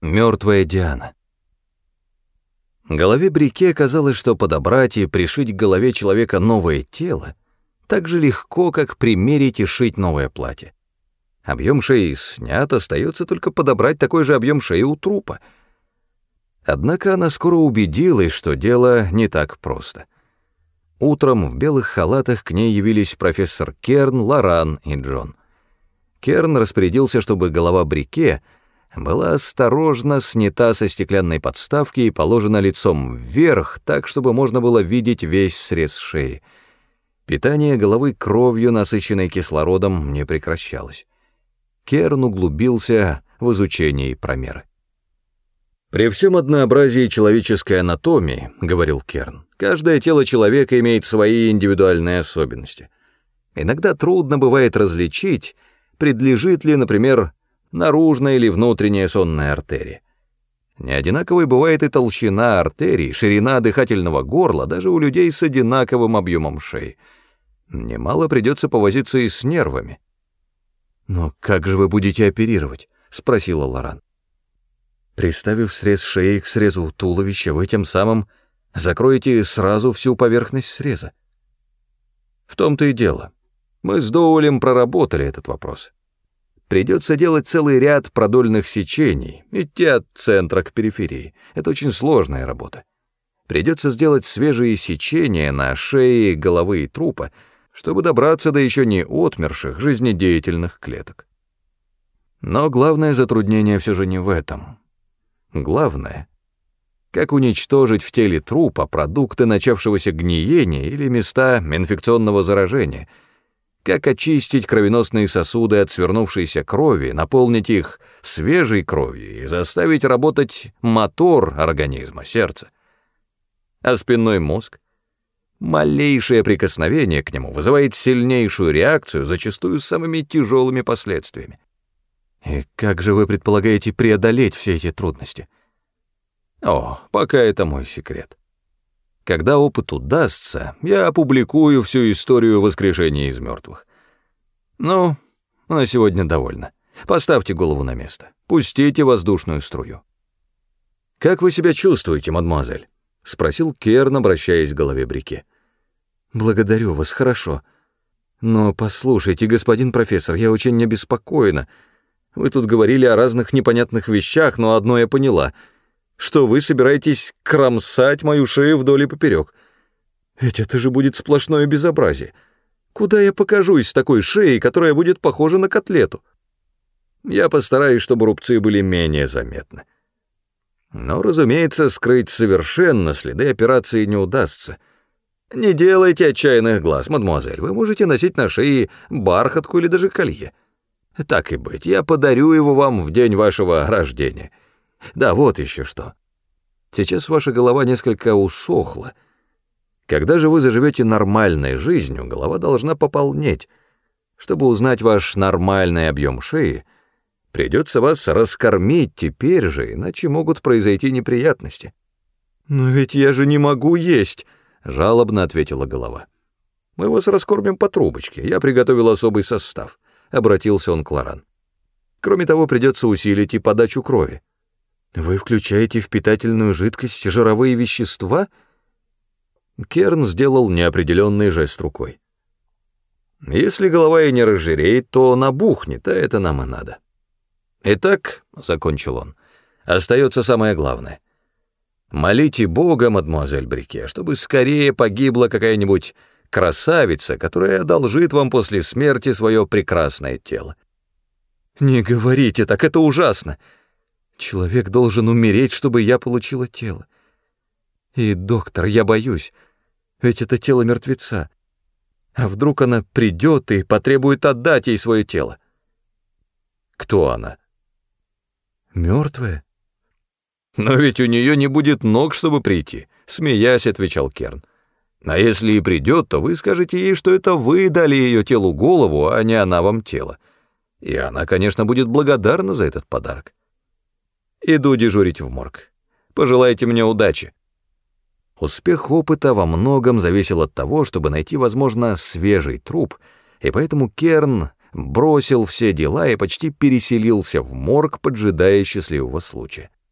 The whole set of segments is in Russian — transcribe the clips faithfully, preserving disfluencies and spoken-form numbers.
Мертвая Диана. Голове Брике казалось, что подобрать и пришить к голове человека новое тело так же легко, как примерить и шить новое платье. Объем шеи снят, остается только подобрать такой же объем шеи у трупа. Однако она скоро убедилась, что дело не так просто. Утром в белых халатах к ней явились профессор Керн, Лоран и Джон. Керн распорядился, чтобы голова Брике была осторожно снята со стеклянной подставки и положена лицом вверх, так, чтобы можно было видеть весь срез шеи. Питание головы кровью, насыщенной кислородом, не прекращалось. Керн углубился в изучение промеры. «При всем однообразии человеческой анатомии, — говорил Керн, — каждое тело человека имеет свои индивидуальные особенности. Иногда трудно бывает различить, предлежит ли, например, наружная или внутренняя сонная артерия. Неодинаковой бывает и толщина артерий, ширина дыхательного горла, даже у людей с одинаковым объемом шеи. Немало придется повозиться и с нервами». «Но как же вы будете оперировать?» — спросила Лоран. «Приставив срез шеи к срезу туловища, вы тем самым закроете сразу всю поверхность среза». «В том-то и дело. Мы с Доулем проработали этот вопрос. Придется делать целый ряд продольных сечений, идти от центра к периферии. Это очень сложная работа. Придется сделать свежие сечения на шее, головы и трупа, чтобы добраться до еще не отмерших жизнедеятельных клеток. Но главное затруднение все же не в этом. Главное, как уничтожить в теле трупа продукты начавшегося гниения или места инфекционного заражения, как очистить кровеносные сосуды от свернувшейся крови, наполнить их свежей кровью и заставить работать мотор организма, сердце. А спинной мозг? Малейшее прикосновение к нему вызывает сильнейшую реакцию, зачастую с самыми тяжелыми последствиями. И как же вы предполагаете преодолеть все эти трудности? О, пока это мой секрет. Когда опыт удастся, я опубликую всю историю воскрешения из мертвых. Ну, на сегодня довольно. Поставьте голову на место. Пустите воздушную струю. «Как вы себя чувствуете, мадемуазель?» — спросил Керн, обращаясь к голове Брике. «Благодарю вас, хорошо. Но послушайте, господин профессор, я очень обеспокоена. Вы тут говорили о разных непонятных вещах, но одно я поняла, что вы собираетесь кромсать мою шею вдоль и поперек. Ведь это же будет сплошное безобразие. Куда я покажусь с такой шеей, которая будет похожа на котлету? Я постараюсь, чтобы рубцы были менее заметны. Но, разумеется, скрыть совершенно следы операции не удастся. Не делайте отчаянных глаз, мадемуазель, вы можете носить на шее бархатку или даже колье. Так и быть, я подарю его вам в день вашего рождения. Да, вот еще что. Сейчас ваша голова несколько усохла. Когда же вы заживете нормальной жизнью, голова должна пополнеть. Чтобы узнать ваш нормальный объем шеи, придется вас раскормить теперь же, иначе могут произойти неприятности». «Но ведь я же не могу есть», — жалобно ответила голова. «Мы вас раскормим по трубочке, я приготовил особый состав», — обратился он к Лоран. «Кроме того, придется усилить и подачу крови». «Вы включаете в питательную жидкость жировые вещества?» Керн сделал неопределенный жест рукой. «Если голова и не разжиреет, то набухнет, а это нам и надо. Итак, — закончил он, — остается самое главное. Молите Бога, мадемуазель Брике, чтобы скорее погибла какая-нибудь красавица, которая одолжит вам после смерти свое прекрасное тело». «Не говорите так, это ужасно. Человек должен умереть, чтобы я получила тело. И, доктор, я боюсь, ведь это тело мертвеца. А вдруг она придет и потребует отдать ей свое тело?» «Кто она?» «Мертвая». «Но ведь у нее не будет ног, чтобы прийти», — смеясь, отвечал Керн. «А если и придет, то вы скажете ей, что это вы дали ее телу голову, а не она вам тело. И она, конечно, будет благодарна за этот подарок. Иду дежурить в морг. Пожелайте мне удачи». Успех опыта во многом зависел от того, чтобы найти, возможно, свежий труп, и поэтому Керн бросил все дела и почти переселился в морг, поджидая счастливого случая.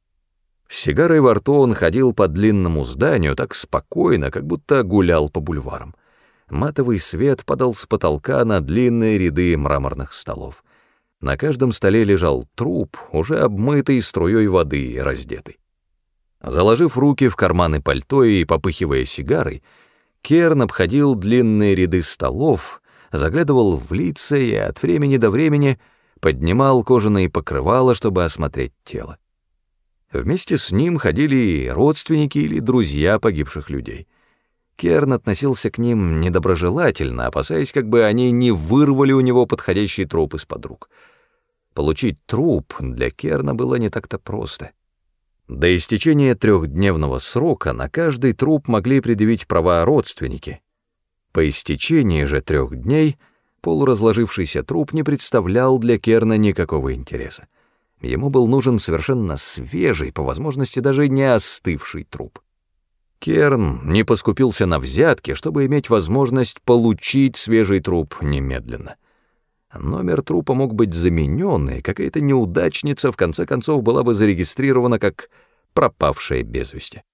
С сигарой во рту он ходил по длинному зданию так спокойно, как будто гулял по бульварам. Матовый свет падал с потолка на длинные ряды мраморных столов. На каждом столе лежал труп, уже обмытый струей воды и раздетый. Заложив руки в карманы пальто и попыхивая сигарой, Керн обходил длинные ряды столов, заглядывал в лица и от времени до времени поднимал кожаные покрывала, чтобы осмотреть тело. Вместе с ним ходили и родственники или друзья погибших людей. Керн относился к ним недоброжелательно, опасаясь, как бы они не вырвали у него подходящий труп из-под рук. Получить труп для Керна было не так-то просто. До истечения трехдневного срока на каждый труп могли предъявить права родственники. По истечении же трех дней полуразложившийся труп не представлял для Керна никакого интереса. Ему был нужен совершенно свежий, по возможности даже не остывший труп. Керн не поскупился на взятки, чтобы иметь возможность получить свежий труп немедленно. Номер трупа мог быть заменен, и какая-то неудачница в конце концов была бы зарегистрирована как пропавшая без вести.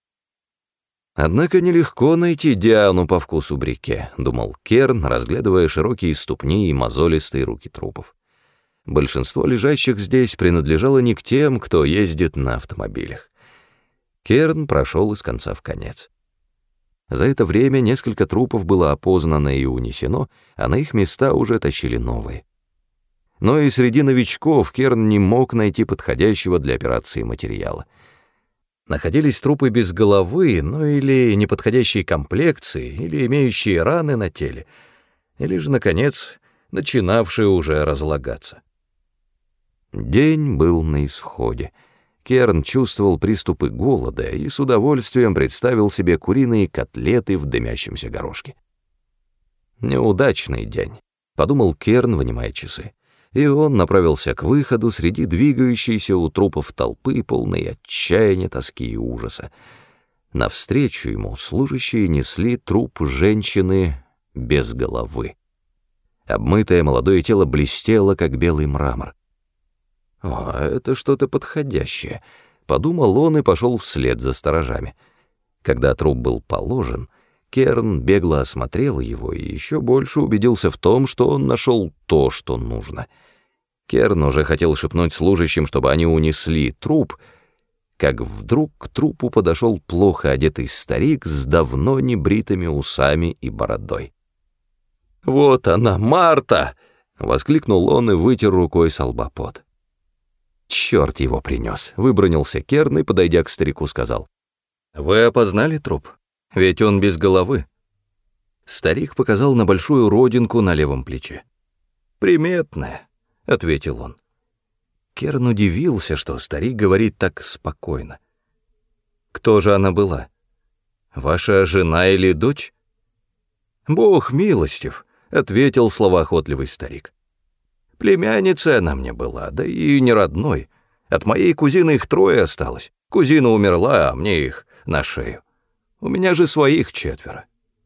Однако нелегко найти Диану по вкусу Брике, думал Керн, разглядывая широкие ступни и мозолистые руки трупов. Большинство лежащих здесь принадлежало не к тем, кто ездит на автомобилях. Керн прошел из конца в конец. За это время несколько трупов было опознано и унесено, а на их места уже тащили новые. Но и среди новичков Керн не мог найти подходящего для операции материала. Находились трупы без головы, ну или неподходящей комплекции, или имеющие раны на теле, или же, наконец, начинавшие уже разлагаться. День был на исходе. Керн чувствовал приступы голода и с удовольствием представил себе куриные котлеты в дымящемся горошке. «Неудачный день», — подумал Керн, вынимая часы, и он направился к выходу среди двигающейся у трупов толпы, полной отчаяния, тоски и ужаса. Навстречу ему служащие несли труп женщины без головы. Обмытое молодое тело блестело, как белый мрамор. «О, это что-то подходящее», — подумал он и пошел вслед за сторожами. Когда труп был положен, Керн бегло осмотрел его и еще больше убедился в том, что он нашел то, что нужно. Керн уже хотел шепнуть служащим, чтобы они унесли труп, как вдруг к трупу подошел плохо одетый старик с давно небритыми усами и бородой. «Вот она, Марта!» — воскликнул он и вытер рукой со лба пот. «Черт его принес!» — выбронился Керн и, подойдя к старику, сказал. «Вы опознали труп? Ведь он без головы». Старик показал на большую родинку на левом плече. «Приметная», — ответил он. Керн удивился, что старик говорит так спокойно. «Кто же она была? Ваша жена или дочь?» «Бог милостив», — ответил словоохотливый старик. «Племянница она мне была, да и не родной. От моей кузины их трое осталось. Кузина умерла, а мне их на шею. У меня же своих четверо.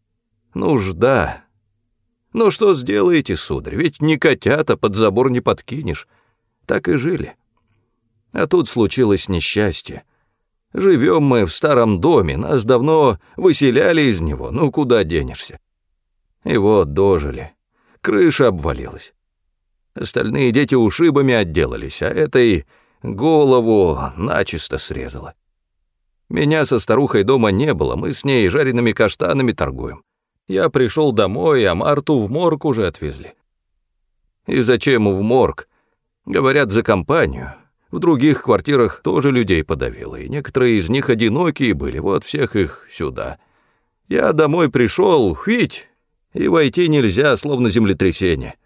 Нужда. Ну что сделаете, сударь, ведь не котята под забор не подкинешь. Так и жили. А тут случилось несчастье. Живем мы в старом доме, нас давно выселяли из него, ну куда денешься? И вот дожили. Крыша обвалилась. Остальные дети ушибами отделались, а этой голову начисто срезала. Меня со старухой дома не было, мы с ней жареными каштанами торгуем. Я пришел домой, а Марту в морг уже отвезли. И зачем в морг? Говорят, за компанию. В других квартирах тоже людей подавило, и некоторые из них одинокие были, вот всех их сюда. Я домой пришел, хвить, и войти нельзя, словно землетрясение.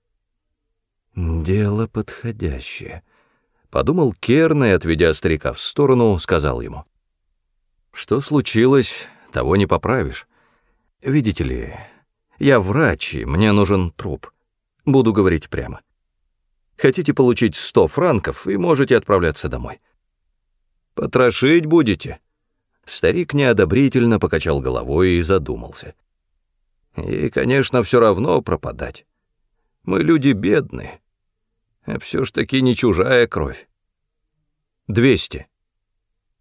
«Дело подходящее», — подумал Керн и, отведя старика в сторону, сказал ему. «Что случилось, того не поправишь. Видите ли, я врач, и мне нужен труп. Буду говорить прямо. Хотите получить сто франков, и можете отправляться домой». «Потрошить будете?» Старик неодобрительно покачал головой и задумался. «И, конечно, все равно пропадать. Мы люди бедные. А все ж таки не чужая кровь. Двести.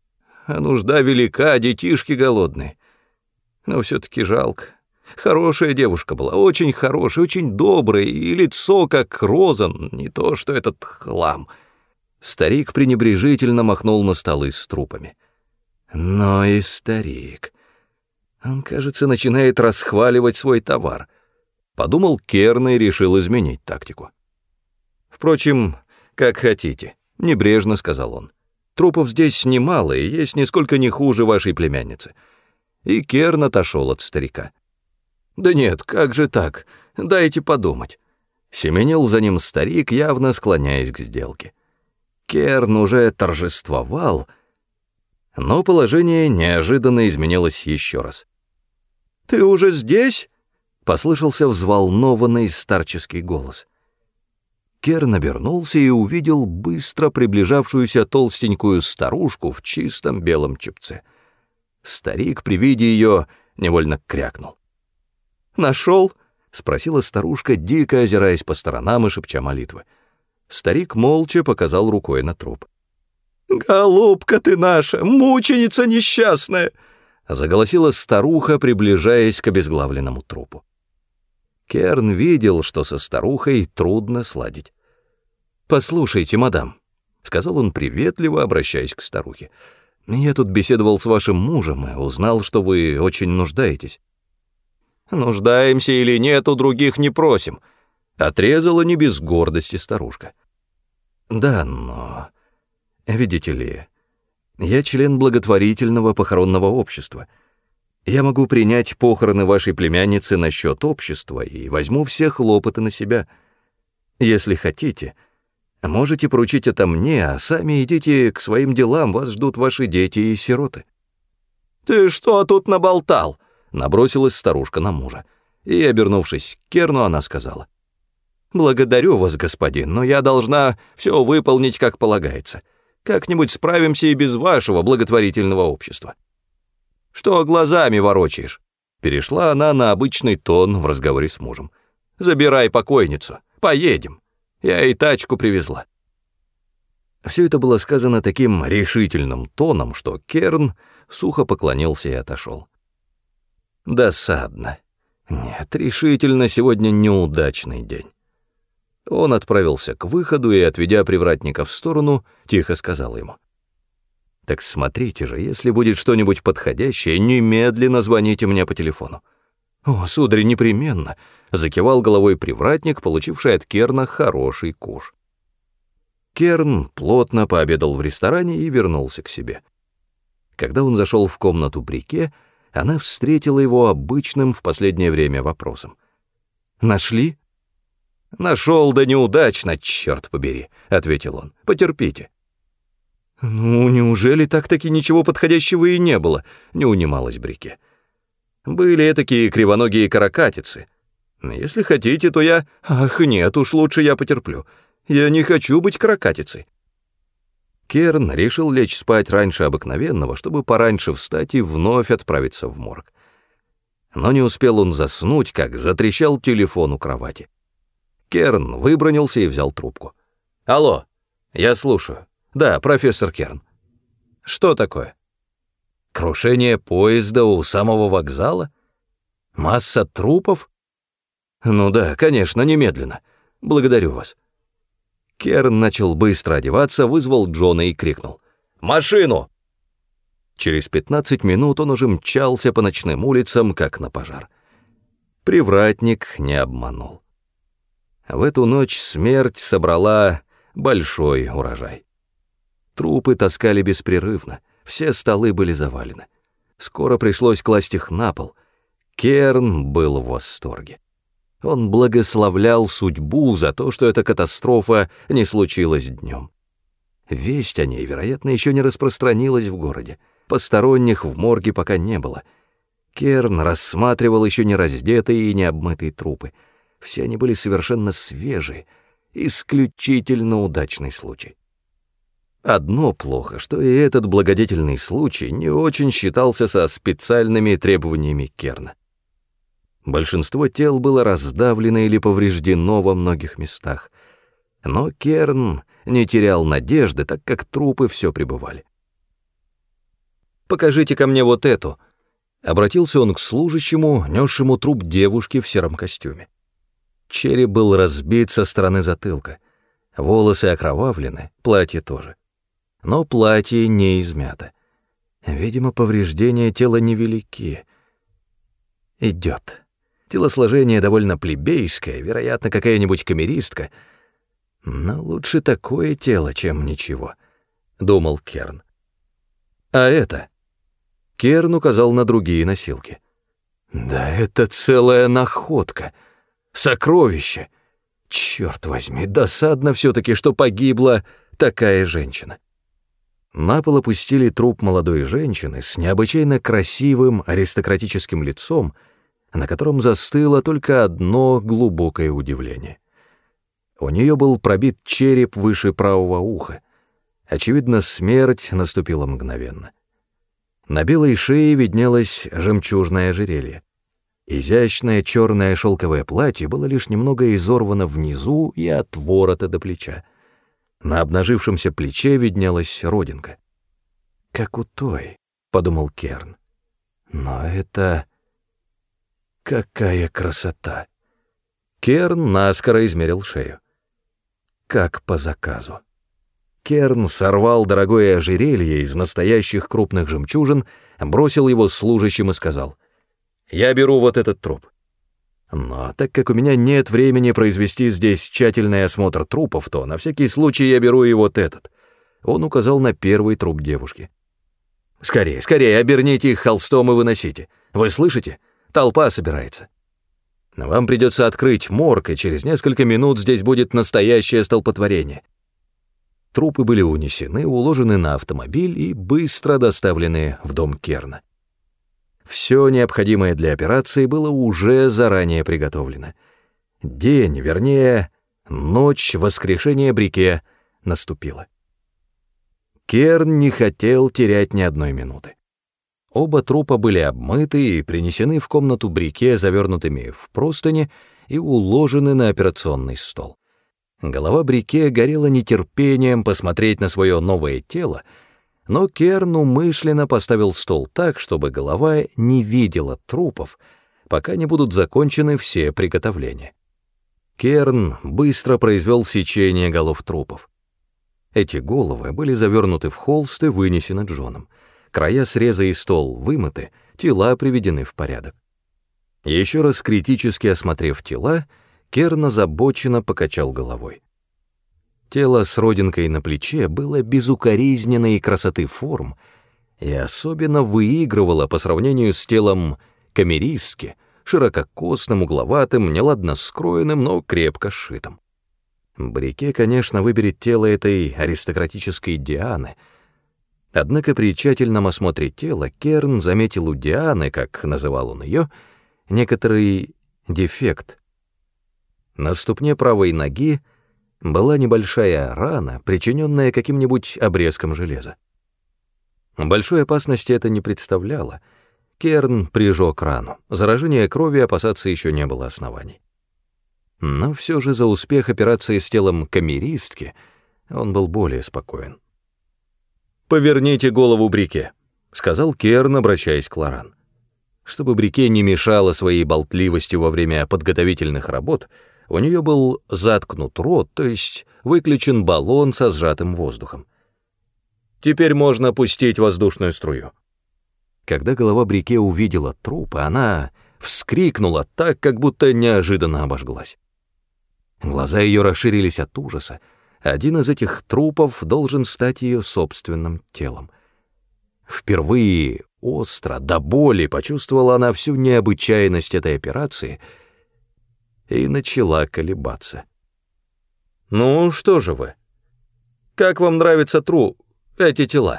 а нужда велика, детишки голодные. Но все-таки жалко. Хорошая девушка была, очень хорошая, очень добрая, и лицо как роза, не то что этот хлам». Старик пренебрежительно махнул на столы с трупами. Но и старик. Он, кажется, начинает расхваливать свой товар. Подумал Керн и решил изменить тактику. «Впрочем, как хотите», — небрежно сказал он. «Трупов здесь немало, и есть нисколько не хуже вашей племянницы». И Керн отошел от старика. «Да нет, как же так? Дайте подумать». Семенил за ним старик, явно склоняясь к сделке. Керн уже торжествовал, но положение неожиданно изменилось еще раз. «Ты уже здесь?» — послышался взволнованный старческий голос. Керн обернулся и увидел быстро приближавшуюся толстенькую старушку в чистом белом чепце. Старик при виде ее невольно крякнул. «Нашел?» — спросила старушка, дико озираясь по сторонам и шепча молитвы. Старик молча показал рукой на труп. «Голубка ты наша, мученица несчастная!» — заголосила старуха, приближаясь к обезглавленному трупу. Керн видел, что со старухой трудно сладить. «Послушайте, мадам», — сказал он приветливо, обращаясь к старухе, — «я тут беседовал с вашим мужем и узнал, что вы очень нуждаетесь». «Нуждаемся или нет, у других не просим», — отрезала не без гордости старушка. «Да, но... видите ли, я член благотворительного похоронного общества. Я могу принять похороны вашей племянницы на счет общества и возьму все хлопоты на себя. Если хотите, можете поручить это мне, а сами идите к своим делам, вас ждут ваши дети и сироты». «Ты что тут наболтал?» — набросилась старушка на мужа. И, обернувшись к Керну, она сказала: «Благодарю вас, господин, но я должна все выполнить, как полагается. Как-нибудь справимся и без вашего благотворительного общества». «Что глазами ворочаешь?» Перешла она на обычный тон в разговоре с мужем. «Забирай покойницу, поедем. Я и тачку привезла». Все это было сказано таким решительным тоном, что Керн сухо поклонился и отошел. Досадно. Нет, решительно сегодня неудачный день. Он отправился к выходу и, отведя привратника в сторону, тихо сказал ему: «Так смотрите же, если будет что-нибудь подходящее, немедленно звоните мне по телефону». «О, сударь, непременно», — закивал головой привратник, получивший от Керна хороший куш. Керн плотно пообедал в ресторане и вернулся к себе. Когда он зашел в комнату Брике, она встретила его обычным в последнее время вопросом. «Нашли?» «Нашел, да неудачно, черт побери», — ответил он. «Потерпите». «Ну, неужели так-таки ничего подходящего и не было?» — не унималась Брике. «Были этакие кривоногие каракатицы. Если хотите, то я... Ах, нет, уж лучше я потерплю. Я не хочу быть каракатицей». Керн решил лечь спать раньше обыкновенного, чтобы пораньше встать и вновь отправиться в морг. Но не успел он заснуть, как затрещал телефон у кровати. Керн выбранился и взял трубку. «Алло, я слушаю. Да, профессор Керн. Что такое? Крушение поезда у самого вокзала? Масса трупов? Ну да, конечно, немедленно. Благодарю вас». Керн начал быстро одеваться, вызвал Джона и крикнул: «Машину!» Через пятнадцать минут он уже мчался по ночным улицам, как на пожар. Привратник не обманул. В эту ночь смерть собрала большой урожай. Трупы таскали беспрерывно, все столы были завалены. Скоро пришлось класть их на пол. Керн был в восторге. Он благословлял судьбу за то, что эта катастрофа не случилась днем. Весть о ней, вероятно, еще не распространилась в городе. Посторонних в морге пока не было. Керн рассматривал еще не раздетые и не обмытые трупы. Все они были совершенно свежие, исключительно удачный случай. Одно плохо, что и этот благодетельный случай не очень считался со специальными требованиями Керна. Большинство тел было раздавлено или повреждено во многих местах, но Керн не терял надежды, так как трупы все пребывали. покажите ко мне вот эту». Обратился он к служащему, несшему труп девушки в сером костюме. Череп был разбит со стороны затылка, волосы окровавлены, платье тоже. Но платье не измято. Видимо, повреждения тела невелики. Идет. Телосложение довольно плебейское, вероятно, какая-нибудь камеристка. Но лучше такое тело, чем ничего, — думал Керн. А это? Керн указал на другие носилки. Да это целая находка, сокровище. Черт возьми, досадно все-таки, что погибла такая женщина. На пол опустили труп молодой женщины с необычайно красивым аристократическим лицом, на котором застыло только одно глубокое удивление. У нее был пробит череп выше правого уха. Очевидно, смерть наступила мгновенно. На белой шее виднелось жемчужное ожерелье. Изящное черное шелковое платье было лишь немного изорвано внизу и от ворота до плеча. На обнажившемся плече виднелась родинка. «Как у той», — подумал Керн. «Но это... какая красота!» Керн наскоро измерил шею. Как по заказу. Керн сорвал дорогое ожерелье из настоящих крупных жемчужин, бросил его служащим и сказал: «Я беру вот этот труп. Но так как у меня нет времени произвести здесь тщательный осмотр трупов, то на всякий случай я беру и вот этот». Он указал на первый труп девушки. «Скорее, скорее, оберните их холстом и выносите. Вы слышите? Толпа собирается. Вам придется открыть морг, и через несколько минут здесь будет настоящее столпотворение». Трупы были унесены, уложены на автомобиль и быстро доставлены в дом Керна. Все необходимое для операции было уже заранее приготовлено. День, вернее, ночь воскрешения Брике наступила. Керн не хотел терять ни одной минуты. Оба трупа были обмыты и принесены в комнату Брике, завернутыми в простыни, и уложены на операционный стол. Голова Брике горела нетерпением посмотреть на свое новое тело, но Керн умышленно поставил стол так, чтобы голова не видела трупов, пока не будут закончены все приготовления. Керн быстро произвел сечение голов трупов. Эти головы были завернуты в холст и вынесены Джоном. Края среза и стол вымыты, тела приведены в порядок. Еще раз критически осмотрев тела, Керн озабоченно покачал головой. Тело с родинкой на плече было безукоризненной красоты форм и особенно выигрывало по сравнению с телом камеристки, ширококосным, угловатым, неладно скроенным, но крепко сшитым. Брике, конечно, выберет тело этой аристократической Дианы, однако при тщательном осмотре тела Керн заметил у Дианы, как называл он ее, некоторый дефект. На ступне правой ноги была небольшая рана, причиненная каким-нибудь обрезком железа. Большой опасности это не представляло. Керн прижег рану. Заражения крови опасаться еще не было оснований. Но все же за успех операции с телом камеристки он был более спокоен. «Поверните голову Брике», — сказал Керн, обращаясь к Лоран. Чтобы Брике не мешала своей болтливостью во время подготовительных работ, у нее был заткнут рот, то есть выключен баллон со сжатым воздухом. «Теперь можно пустить воздушную струю». Когда голова Брике увидела труп, она вскрикнула так, как будто неожиданно обожглась. Глаза ее расширились от ужаса. Один из этих трупов должен стать ее собственным телом. Впервые остро, до боли почувствовала она всю необычайность этой операции и начала колебаться. «Ну, что же вы? Как вам нравится тру... эти тела?»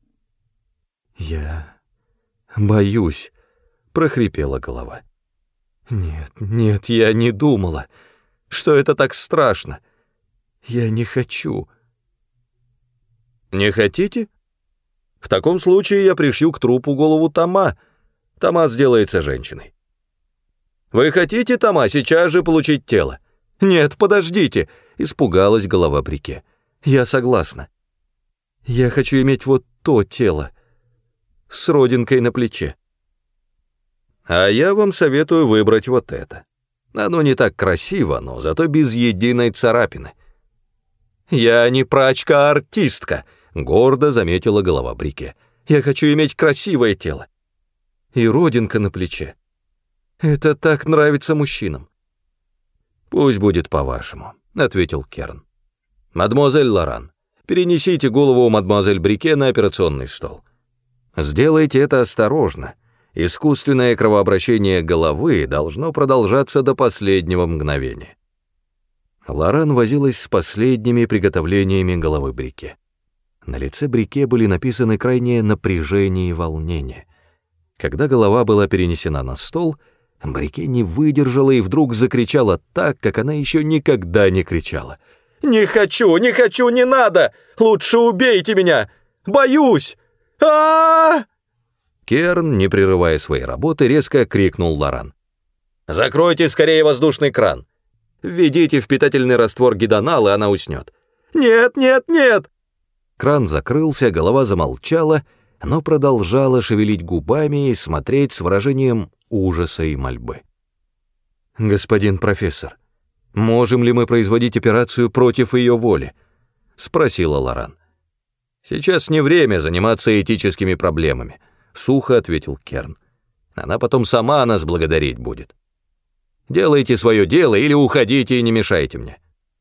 «Я боюсь», — прохрипела голова. «Нет, нет, я не думала, что это так страшно. Я не хочу». «Не хотите? В таком случае я пришью к трупу голову Тома. Тома сделается женщиной. Вы хотите, Тома, сейчас же получить тело?» «Нет, подождите», — испугалась голова Брике. «Я согласна. Я хочу иметь вот то тело. с родинкой на плече. А я вам советую выбрать вот это. Оно не так красиво, но зато без единой царапины. Я не прачка, а артистка, гордо заметила голова Брике. Я хочу иметь красивое тело. И родинка на плече. Это так нравится мужчинам. Пусть будет по-вашему, ответил Керн. Мадемуазель Лоран, перенесите голову мадемуазель Брике на операционный стол. Сделайте это осторожно. Искусственное кровообращение головы должно продолжаться до последнего мгновения. Лоран возилась с последними приготовлениями головы Брике. На лице Брике были написаны крайнее напряжение и волнение. Когда голова была перенесена на стол, Брике не выдержала и вдруг закричала так, как она еще никогда не кричала. «Не хочу, не хочу, не надо! Лучше убейте меня! Боюсь! А-а-а!» Керн, не прерывая своей работы, резко крикнул Лоран. «Закройте скорее воздушный кран! Введите в питательный раствор гидонал, и она уснет!» «Нет, нет, нет!» Кран закрылся, голова замолчала, но продолжала шевелить губами и смотреть с выражением ужаса и мольбы. «Господин профессор, можем ли мы производить операцию против ее воли?» — спросила Лоран. «Сейчас не время заниматься этическими проблемами», — сухо ответил Керн. «Она потом сама нас благодарить будет. Делайте свое дело или уходите и не мешайте мне».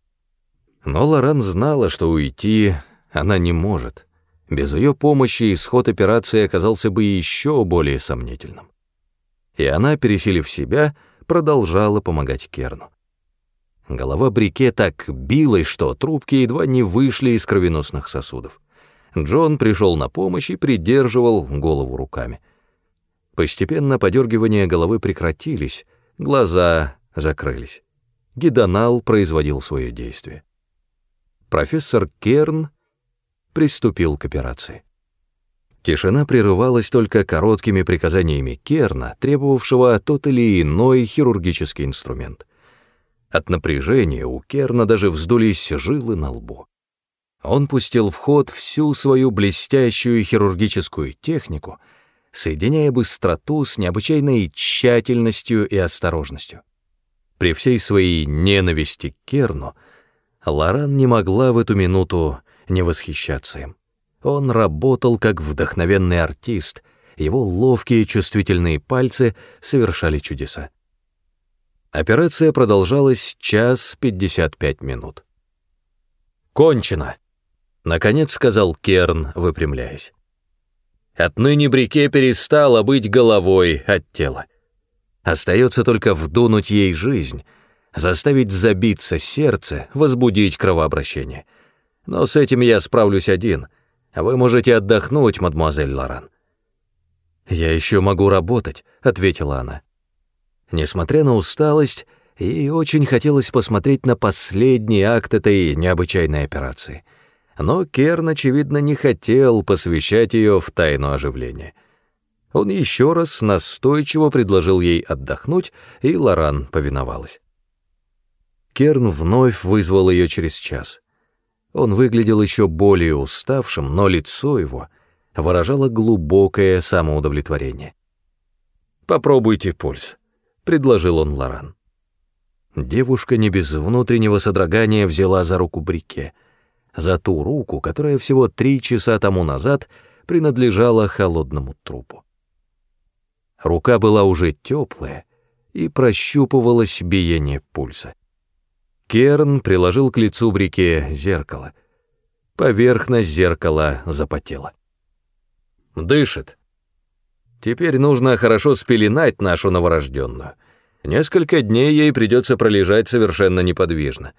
Но Лоран знала, что уйти она не может. Без ее помощи исход операции оказался бы еще более сомнительным. И она, пересилив себя, продолжала помогать Керну. Голова Брике так билась, что трубки едва не вышли из кровеносных сосудов. Джон пришел на помощь и придерживал голову руками. Постепенно подергивания головы прекратились, глаза закрылись. Гидонал производил свое действие. Профессор Керн приступил к операции. Тишина прерывалась только короткими приказаниями Керна, требовавшего тот или иной хирургический инструмент. От напряжения у Керна даже вздулись жилы на лбу. Он пустил в ход всю свою блестящую хирургическую технику, соединяя быстроту с необычайной тщательностью и осторожностью. При всей своей ненависти к Керну Лоран не могла в эту минуту не восхищаться им. Он работал как вдохновенный артист, его ловкие чувствительные пальцы совершали чудеса. Операция продолжалась час пятьдесят пять минут. «Кончено!» — наконец сказал Керн, выпрямляясь. «Отныне Брике перестала быть головой от тела. Остается только вдунуть ей жизнь, заставить забиться сердце, возбудить кровообращение. Но с этим я справлюсь один, а вы можете отдохнуть, мадемуазель Лоран». «Я еще могу работать», — ответила она. Несмотря на усталость, ей очень хотелось посмотреть на последний акт этой необычайной операции. Но Керн, очевидно, не хотел посвящать ее в тайну оживления. Он еще раз настойчиво предложил ей отдохнуть, и Лоран повиновалась. Керн вновь вызвал ее через час. Он выглядел еще более уставшим, но лицо его выражало глубокое самоудовлетворение. «Попробуйте пульс», — предложил он Лоран. Девушка не без внутреннего содрогания взяла за руку Брике, за ту руку, которая всего три часа тому назад принадлежала холодному трупу. Рука была уже теплая и прощупывалось биение пульса. Керн приложил к лицу Брике зеркало. Поверхность зеркала запотела. «Дышит. Теперь нужно хорошо спеленать нашу новорожденную. Несколько дней ей придется пролежать совершенно неподвижно».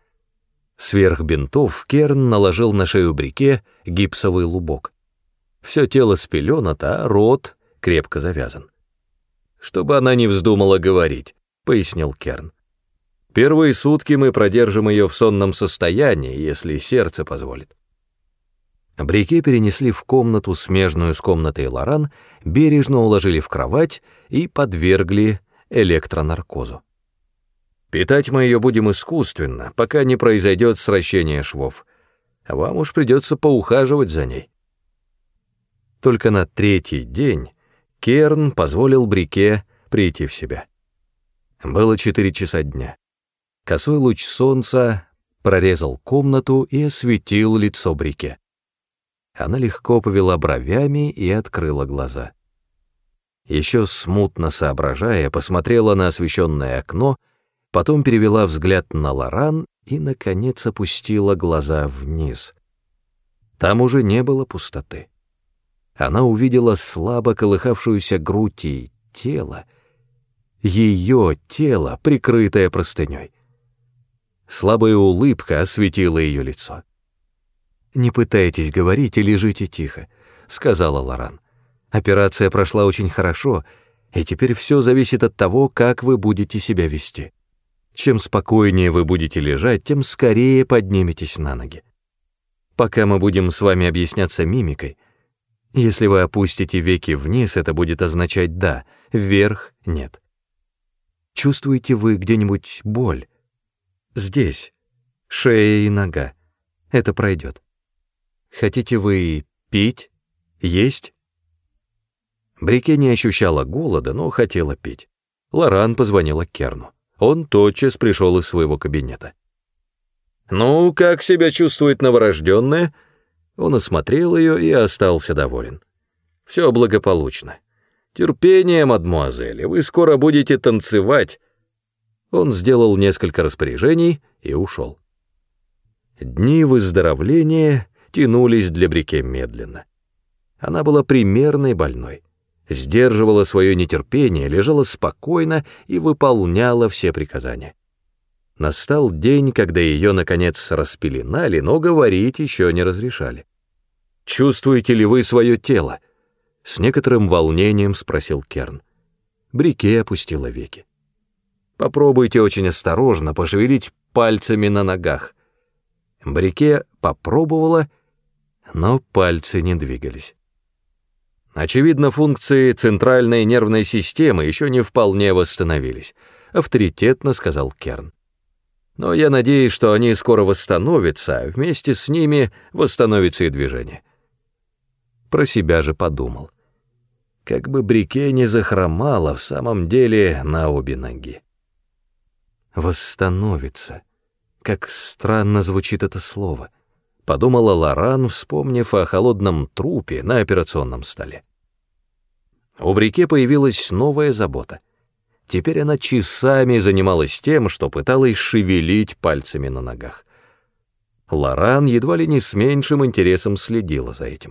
Сверх бинтов Керн наложил на шею Брике гипсовый лубок. Все тело спеленато, а рот крепко завязан. «Чтобы она не вздумала говорить», — пояснил Керн. «Первые сутки мы продержим ее в сонном состоянии, если сердце позволит». Брике перенесли в комнату, смежную с комнатой Лоран, бережно уложили в кровать и подвергли электронаркозу. «Питать мы ее будем искусственно, пока не произойдет сращение швов. А вам уж придется поухаживать за ней». Только на третий день Керн позволил Брике прийти в себя. Было четыре часа дня. Косой луч солнца прорезал комнату и осветил лицо Брике. Она легко повела бровями и открыла глаза. Еще смутно соображая, посмотрела на освещенное окно, потом перевела взгляд на Лоран и, наконец, опустила глаза вниз. Там уже не было пустоты. Она увидела слабо колыхавшуюся грудь и тело, ее тело, прикрытое простыней. Слабая улыбка осветила ее лицо. «Не пытайтесь говорить и лежите тихо», — сказала Лоран. «Операция прошла очень хорошо, и теперь все зависит от того, как вы будете себя вести. Чем спокойнее вы будете лежать, тем скорее подниметесь на ноги. Пока мы будем с вами объясняться мимикой, если вы опустите веки вниз, это будет означать «да», вверх — «нет». Чувствуете вы где-нибудь боль? Здесь, шея и нога. Это пройдет. Хотите вы пить, есть?» Брике не ощущала голода, но хотела пить. Лоран позвонила Керну. Он тотчас пришел из своего кабинета. «Ну, как себя чувствует новорожденная?» Он осмотрел ее и остался доволен. «Все благополучно. Терпение, мадмуазель, вы скоро будете танцевать». Он сделал несколько распоряжений и ушел. Дни выздоровления тянулись для Брике медленно. Она была примерной больной, сдерживала свое нетерпение, лежала спокойно и выполняла все приказания. Настал день, когда ее, наконец, распеленали, но говорить еще не разрешали. «Чувствуете ли вы свое тело?» — с некоторым волнением спросил Керн. Брике опустила веки. «Попробуйте очень осторожно пошевелить пальцами на ногах». Брике попробовала, но пальцы не двигались. Очевидно, функции центральной нервной системы еще не вполне восстановились, авторитетно сказал Керн. Но я надеюсь, что они скоро восстановятся, а вместе с ними восстановится и движение. Про себя же подумал. Как бы Брике не захромала в самом деле на обе ноги. «Восстановится». Как странно звучит это слово, подумала Лоран, вспомнив о холодном трупе на операционном столе. У Брике появилась новая забота. Теперь она часами занималась тем, что пыталась шевелить пальцами на ногах. Лоран едва ли не с меньшим интересом следила за этим.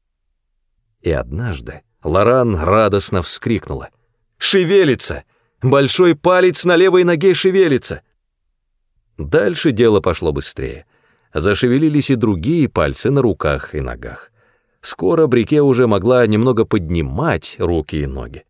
И однажды Лоран радостно вскрикнула: «Шевелится! Большой палец на левой ноге шевелится!» Дальше дело пошло быстрее. Зашевелились и другие пальцы на руках и ногах. Скоро Брике уже могла немного поднимать руки и ноги.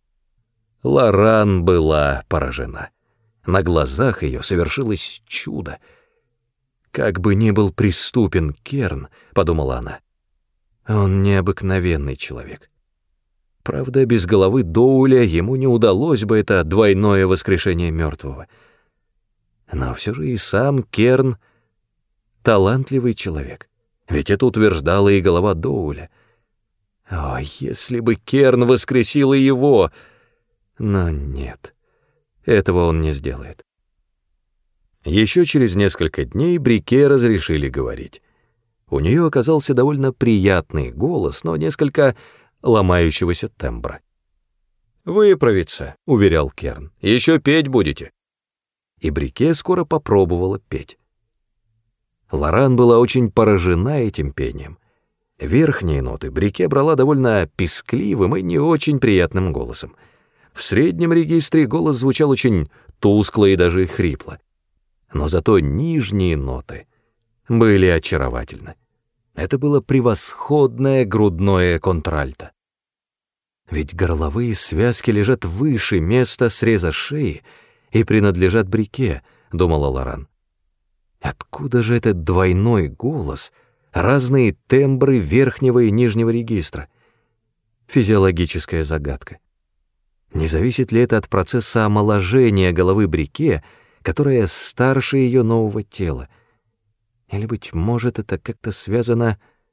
Лоран была поражена. На глазах ее совершилось чудо. «Как бы ни был преступен Керн», — подумала она, — «он необыкновенный человек. Правда, без головы Доуля ему не удалось бы это двойное воскрешение мертвого. Но все же и сам Керн — талантливый человек, ведь это утверждала и голова Доуля. О, если бы Керн воскресил и его! Но нет, этого он не сделает». Еще через несколько дней Брике разрешили говорить. У нее оказался довольно приятный голос, но несколько ломающегося тембра. «Выправится», — уверял Керн, — «еще петь будете». И Брике скоро попробовала петь. Лоран была очень поражена этим пением. Верхние ноты Брике брала довольно пескливым и не очень приятным голосом. В среднем регистре голос звучал очень тускло и даже хрипло. Но зато нижние ноты были очаровательны. Это было превосходное грудное контральто. Ведь горловые связки лежат выше места среза шеи и принадлежат Брике, думала Лоран. Откуда же этот двойной голос, разные тембры верхнего и нижнего регистра? Физиологическая загадка. Не зависит ли это от процесса омоложения головы Брике, которая старше ее нового тела? Или, быть может, это как-то связано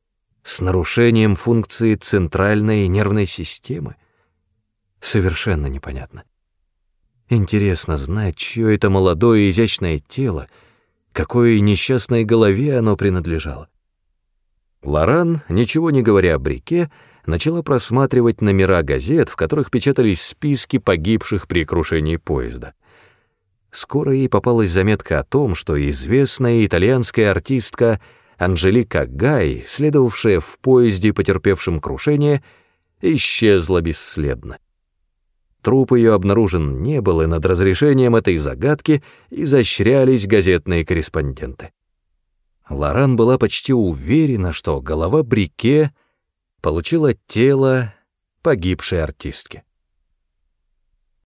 с нарушением функции центральной нервной системы? Совершенно непонятно. Интересно знать, чье это молодое изящное тело, какой несчастной голове оно принадлежало. Лоран, ничего не говоря о Брике, начала просматривать номера газет, в которых печатались списки погибших при крушении поезда. Скоро ей попалась заметка о том, что известная итальянская артистка Анжелика Гай, следовавшая в поезде, потерпевшем крушение, исчезла бесследно. Труп ее обнаружен не был, и над разрешением этой загадки изощрялись газетные корреспонденты. Лоран была почти уверена, что голова Брике получила тело погибшей артистки.